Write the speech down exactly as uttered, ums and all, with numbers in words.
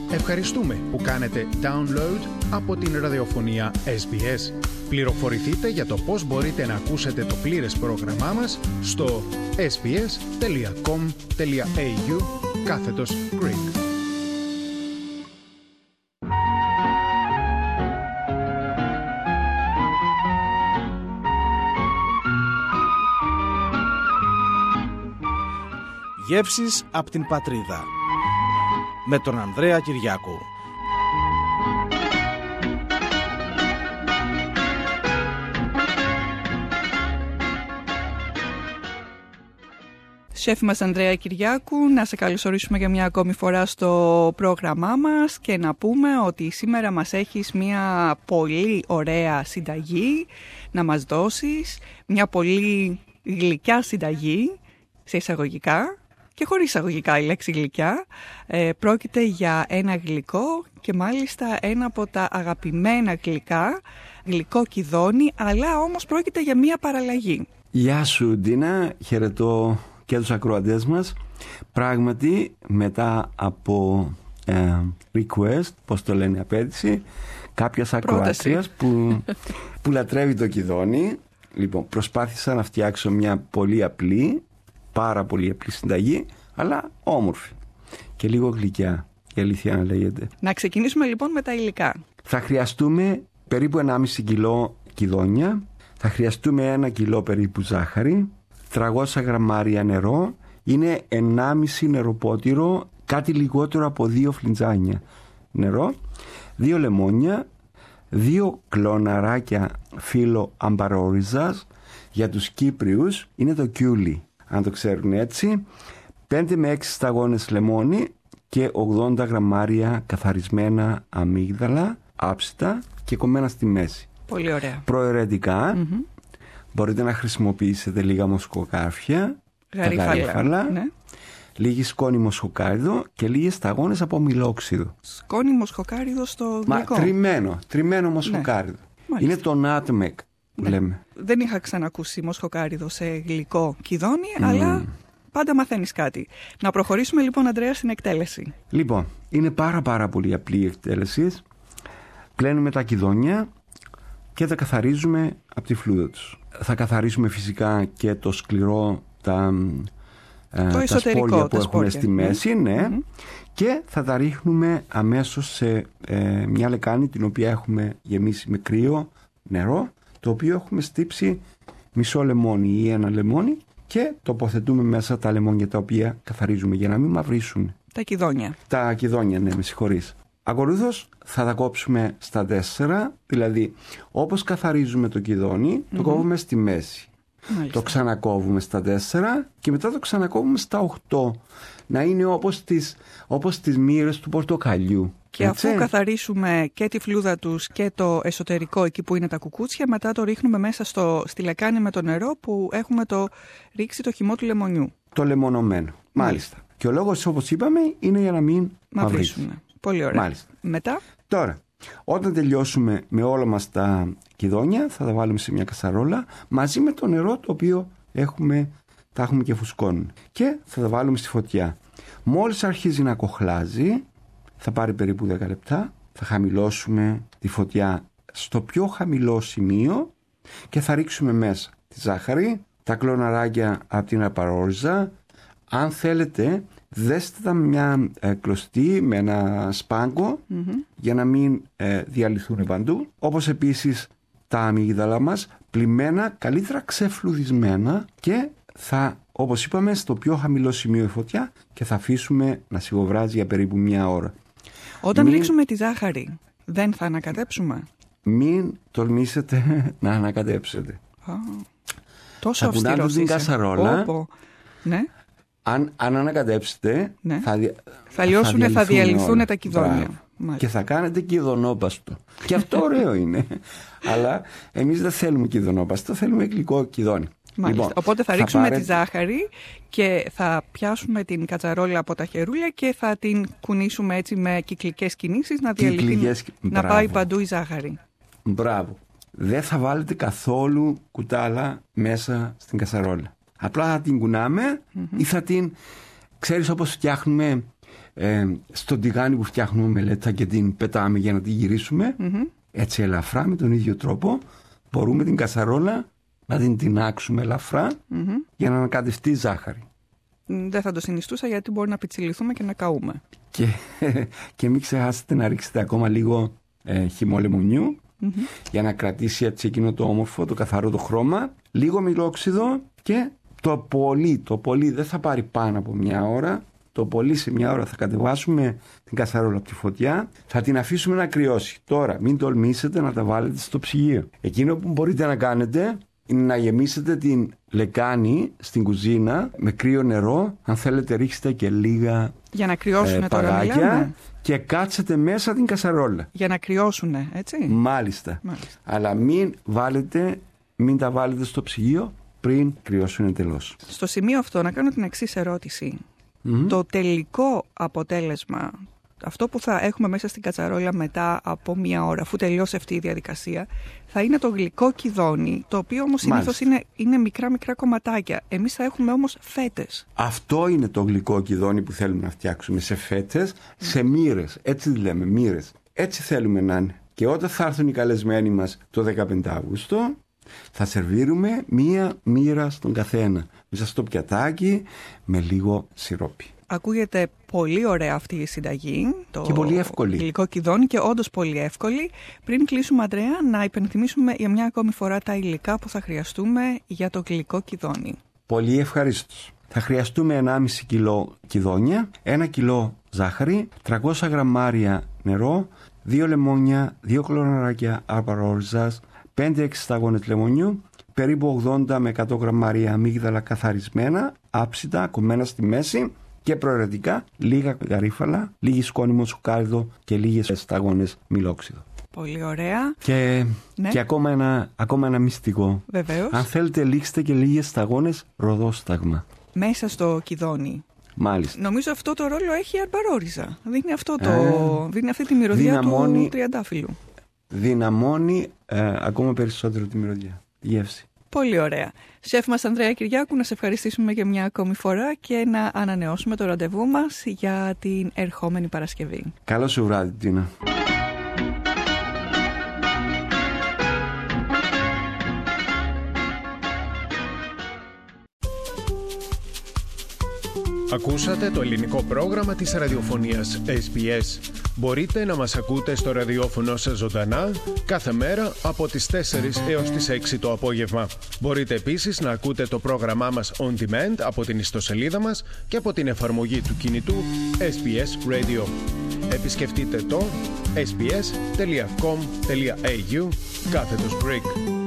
Ευχαριστούμε που κάνετε download από την ραδιοφωνία ες μπι ες. Πληροφορηθείτε για το πώς μπορείτε να ακούσετε το πλήρες πρόγραμμά μας στο sbs.com.au κάθετος Greek. Γεύσεις από την πατρίδα με τον Ανδρέα Κυριάκου. Σέφη μας Ανδρέα Κυριάκου, να σε καλωσορίσουμε για μια ακόμη φορά στο πρόγραμμά μας και να πούμε ότι σήμερα μας έχεις μια πολύ ωραία συνταγή να μας δώσεις, μια πολύ γλυκιά συνταγή σε εισαγωγικά και χωρίς εισαγωγικά η λέξη γλυκιά. Ε, πρόκειται για ένα γλυκό και μάλιστα ένα από τα αγαπημένα γλυκά, γλυκό κιδόνι, αλλά όμως πρόκειται για μια παραλλαγή. Γεια σου Ντίνα, χαιρετώ και τους ακροατές μας. Πράγματι μετά από ε, request, πώς το λένε, απέτηση κάποιας ακροατίας που, που λατρεύει το κιδόνι, λοιπόν, προσπάθησα να φτιάξω μια πολύ απλή, πάρα πολύ απλή συνταγή, αλλά όμορφη και λίγο γλυκιά, η αλήθεια να λέγεται. Να ξεκινήσουμε λοιπόν με τα υλικά. Θα χρειαστούμε περίπου ενάμιση κιλό κιδόνια, θα χρειαστούμε ένα κιλό περίπου ζάχαρη, τριακόσια γραμμάρια νερό, είναι ενάμιση νεροπότηρο, κάτι λιγότερο από δύο φλιτζάνια νερό, δύο λεμόνια, δύο κλωναράκια φύλλο αμπαρόριζας, για τους Κύπριους είναι το κιούλι, αν το ξέρουν έτσι, πέντε με έξι σταγόνες λεμόνι και ογδόντα γραμμάρια καθαρισμένα αμύγδαλα, άψητα και κομμένα στη μέση. Πολύ ωραία. Προαιρετικά mm-hmm. μπορείτε να χρησιμοποιήσετε λίγα μοσχοκάρφια, γαρίφαλα, ναι. λίγη σκόνη μοσχοκάριδο και λίγες σταγόνες από αμυλόξιδο. Σκόνη μοσχοκάριδο στο γλυκό. Μα τριμμένο, τριμμένο μοσχοκάριδο. Ναι. Είναι το nutmeg που ναι. λέμε. Δεν είχα ξανακούσει μοσχοκάριδο σε γλυκό κιδόνι, mm. αλλά πάντα μαθαίνεις κάτι. Να προχωρήσουμε λοιπόν, Ανδρέα, στην εκτέλεση. Λοιπόν, είναι πάρα πάρα πολύ απλή η εκτέλεση. Πλένουμε τα κιδόνια και τα καθαρίζουμε από τη φλούδα τους. Θα καθαρίσουμε φυσικά και το σκληρό, τα, ε, τα σπόρια που έχουν στη μέση, mm. ναι, mm-hmm. και θα τα ρίχνουμε αμέσως σε ε, μια λεκάνη την οποία έχουμε γεμίσει με κρύο νερό, το οποίο έχουμε στύψει μισό λεμόνι ή ένα λεμόνι και τοποθετούμε μέσα τα λεμόνια τα οποία καθαρίζουμε για να μην μαυρίσουν. Τα κιδόνια. Τα κιδόνια, ναι, με συγχωρείς. Ακολούθως θα τα κόψουμε στα τέσσερα, δηλαδή όπως καθαρίζουμε το κιδόνι, mm-hmm. το κόβουμε στη μέση. Μάλιστα. Το ξανακόβουμε στα τέσσερα και μετά το ξανακόβουμε στα οκτώ. Να είναι όπως τις, όπως τις μοίρες του πορτοκαλιού. Και έτσι, αφού καθαρίσουμε και τη φλούδα τους και το εσωτερικό εκεί που είναι τα κουκούτσια, μετά το ρίχνουμε μέσα στο, στη λεκάνη με το νερό που έχουμε το ρίξει το χυμό του λεμονιού. Το λεμονωμένο, μάλιστα. Mm. Και ο λόγος, όπως είπαμε, είναι για να μην μαυρίσουμε. Πολύ ωραία. Μάλιστα. Μετά. Τώρα, όταν τελειώσουμε με όλα μας τα κιδόνια, θα τα βάλουμε σε μια κασαρόλα μαζί με το νερό το οποίο έχουμε, τα έχουμε και φουσκώνουν. Και θα τα βάλουμε στη φωτιά. Μόλις αρχίζει να κοχλάζει, θα πάρει περίπου δέκα λεπτά, θα χαμηλώσουμε τη φωτιά στο πιο χαμηλό σημείο και θα ρίξουμε μέσα τη ζάχαρη, τα κλωναράκια από την απαρόριζα. Αν θέλετε, δέστε τα με μια ε, κλωστή, με ένα σπάγκο, mm-hmm. για να μην ε, διαλυθούν παντού. Όπως επίσης τα αμύγδαλα μας, πλυμμένα, καλύτερα ξεφλουδισμένα, και θα, όπως είπαμε, στο πιο χαμηλό σημείο η φωτιά και θα αφήσουμε να σιγοβράζει για περίπου μια ώρα. Όταν μην... ρίξουμε τη ζάχαρη, δεν θα ανακατέψουμε? Μην τολμήσετε να ανακατέψετε. Oh. Τόσο αυστηρός είσαι. Θα κουνάτε την κασαρόλα. Oh, ναι. Αν, αν ανακατέψετε, ναι. θα, δι... θα λιώσουν, θα, θα διαλυθούν τα κιδόνια. Και θα κάνετε κιδονόπαστο. Και αυτό ωραίο είναι. Αλλά εμείς δεν θέλουμε κιδονόπαστο, θέλουμε γλυκό κιδόνι. Λοιπόν, οπότε θα, θα ρίξουμε πάρε... τη ζάχαρη και θα πιάσουμε την κατσαρόλα από τα χερούλια και θα την κουνήσουμε έτσι με κυκλικές κινήσεις να διαλυθεί, κυκλικές... να πάει παντού η ζάχαρη. Μπράβο. Δεν θα βάλετε καθόλου κουτάλα μέσα στην κατσαρόλα. Απλά θα την κουνάμε mm-hmm. ή θα την, ξέρεις, όπως φτιάχνουμε ε, στον τηγάνι που φτιάχνουμε μελέτα και την πετάμε για να τη γυρίσουμε, mm-hmm. έτσι ελαφρά με τον ίδιο τρόπο μπορούμε την κασαρόλα να την τινάξουμε ελαφρά mm-hmm. για να ανακατευτεί ζάχαρη. Δεν θα το συνιστούσα γιατί μπορεί να πιτσιληθούμε και να καούμε. Και, και μην ξεχάσετε να ρίξετε ακόμα λίγο ε, χυμό λεμονιού mm-hmm. για να κρατήσει έτσι εκείνο το όμορφο, το καθαρό το χρώμα. Λίγο μιλόξιδο και το πολύ, το πολύ δεν θα πάρει πάνω από μια ώρα. Το πολύ σε μια ώρα θα κατεβάσουμε την κασαρόλα από τη φωτιά, θα την αφήσουμε να κρυώσει. Τώρα μην τολμήσετε να τα βάλετε στο ψυγείο. Εκείνο που μπορείτε να κάνετε είναι να γεμίσετε την λεκάνη στην κουζίνα με κρύο νερό. Αν θέλετε ρίξτε και λίγα για να κρυώσουν ε, τώρα παγάκια και κάτσετε μέσα την κασαρόλα. Για να κρυώσουν, έτσι. Μάλιστα. Μάλιστα. Αλλά μην, βάλετε, μην τα βάλετε στο ψυγείο πριν κρυώσουν εντελώς. Στο σημείο αυτό να κάνω την εξής ερώτηση. Mm-hmm. Το τελικό αποτέλεσμα, αυτό που θα έχουμε μέσα στην κατσαρόλα μετά από μία ώρα, αφού τελειώσει αυτή η διαδικασία, θα είναι το γλυκό κιδόνι, το οποίο όμως συνήθως είναι, είναι μικρά μικρά κομματάκια. Εμείς θα έχουμε όμως φέτες. Αυτό είναι το γλυκό κιδόνι που θέλουμε να φτιάξουμε, σε φέτες, mm. σε μοίρες. Έτσι λέμε, μοίρες. Έτσι θέλουμε να είναι. Και όταν θα έρθουν οι καλεσμένοι μας το δεκαπέντε Αυγούστου, θα σερβίρουμε μία μοίρα στον καθένα, μέσα στο πιατάκι με λίγο σιρόπι. Ακούγεται πολύ ωραία αυτή η συνταγή, το και πολύ εύκολη. Γλυκό κιδόνι, και όντως πολύ εύκολη. Πριν κλείσουμε, Ανδρέα, να υπενθυμίσουμε για μια ακόμη φορά τα υλικά που θα χρειαστούμε για το γλυκό κιδόνι. Πολύ ευχαρίστως. Θα χρειαστούμε ενάμιση κιλό κιδόνια, ένα κιλό ζάχαρη, τριακόσια γραμμάρια νερό, δύο λεμόνια, δύο κλωναράκια αρπαρόριζας, πέντε έξι σταγόνες λεμονιού, περίπου ογδόντα με εκατό γραμμάρια αμύγδαλα καθαρισμένα, άψιτα, κομμένα στη μέση και προαιρετικά λίγα γαρίφαλα, λίγη σκόνη μοσοκάριδο και λίγες σταγόνες μιλόξιδο. Πολύ ωραία. Και, ναι. και ακόμα, ένα, ακόμα ένα μυστικό. Βεβαίως. Αν θέλετε, ρίξτε και λίγες σταγόνες ροδόσταγμα. Μέσα στο κιδόνι. Μάλιστα. Νομίζω αυτό το ρόλο έχει η αρπαρόριζα. Δείχνει, αυτό το, ε, δείχνει αυτή τη μυρωδιά δυναμώνει, του τριαντάφυλλου. Δυναμώνει ε, ακόμα περισσότερο τη μυρωδιά, τη γεύση. Πολύ ωραία. Σεφ μας Ανδρέα Κυριάκου, να σε ευχαριστήσουμε και μια ακόμη φορά και να ανανεώσουμε το ραντεβού μας για την ερχόμενη Παρασκευή. Καλό σου βράδυ, Τίνα. Ακούσατε το ελληνικό πρόγραμμα της ραδιοφωνίας ες μπι ες. Μπορείτε να μας ακούτε στο ραδιόφωνο σας ζωντανά κάθε μέρα από τις τέσσερις έως τις έξι το απόγευμα. Μπορείτε επίσης να ακούτε το πρόγραμμά μας on demand από την ιστοσελίδα μας και από την εφαρμογή του κινητού ες μπι ες Radio. Επισκεφτείτε το ες μπι ες τελεία κομ τελεία έι γιου κάθετος Greek.